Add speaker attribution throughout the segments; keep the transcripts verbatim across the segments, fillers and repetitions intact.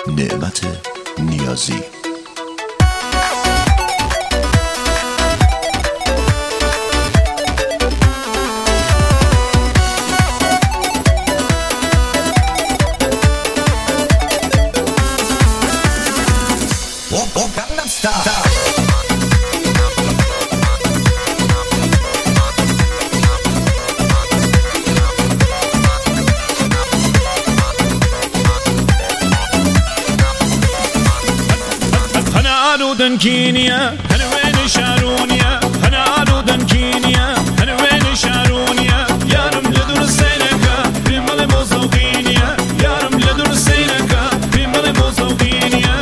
Speaker 1: نعمت نیازی.
Speaker 2: هنودن كينيا هنوين شارونيا هنودن كينيا هنوين شارونيا يارم لدور سينكا في مال موزوقينيا يارم لدور سينكا في مال موزوقينيا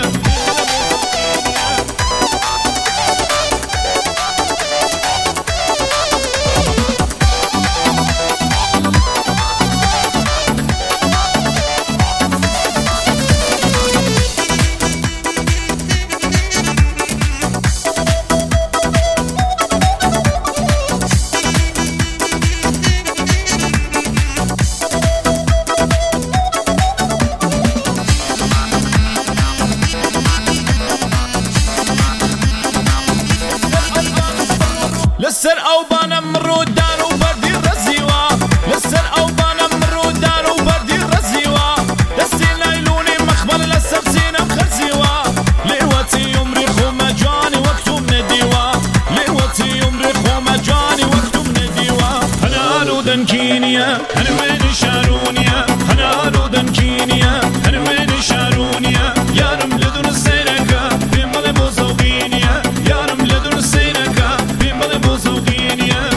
Speaker 2: لسر او بانا مرو دار وبردي رزيوا لسر او بانا مرو دار وبردي رزيوا لسي نايلوني مخبر لسر سينا مخرزيوا ليوتي يمري خوما جاني وقتو من ديوا ليوتي يمري خوما جاني وقتو من ديوا هنا رودن كينيا هنا وين شارونيا هنا رودن كينيا هنا وين شارونيا يارم لدون سينكا في مال موزوقينيا يارم لدون سينكا في مال موزوقينيا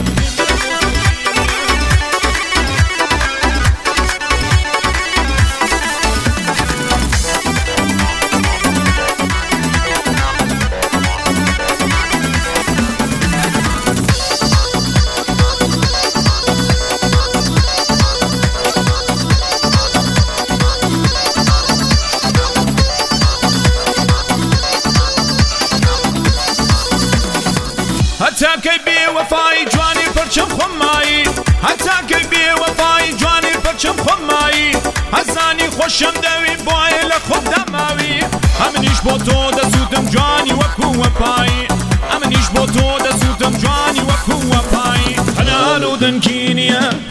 Speaker 2: حتى كيبي وفاي جواني برشم خماي حتى كيبي وفاي جواني برشم خماي هزاني خوشم دوي بوي لخوب دماوي امنيش بوتو دزوتم جواني وكو وفاي امنيش بوتو دزوتم جواني وكو وفاي انا رودن كينيا